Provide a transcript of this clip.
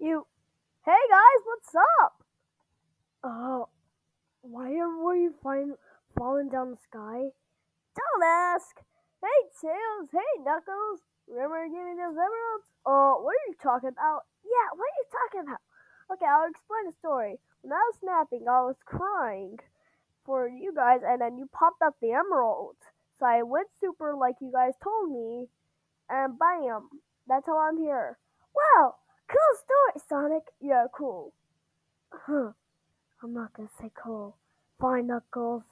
You, hey guys, what's up? Uh, were you falling down the sky? Don't ask. Hey Tails, hey Knuckles, remember giving those emeralds? What are you talking about? Yeah, what are you talking about? Okay, I'll explain the story. When I was snapping, I was crying for you guys, and then you popped up the emerald. So I went super like you guys told me, and bam, that's how I'm here. Wow, cool story, Sonic. Yeah, cool. Huh. I'm not gonna say cool. Fine, Knuckles.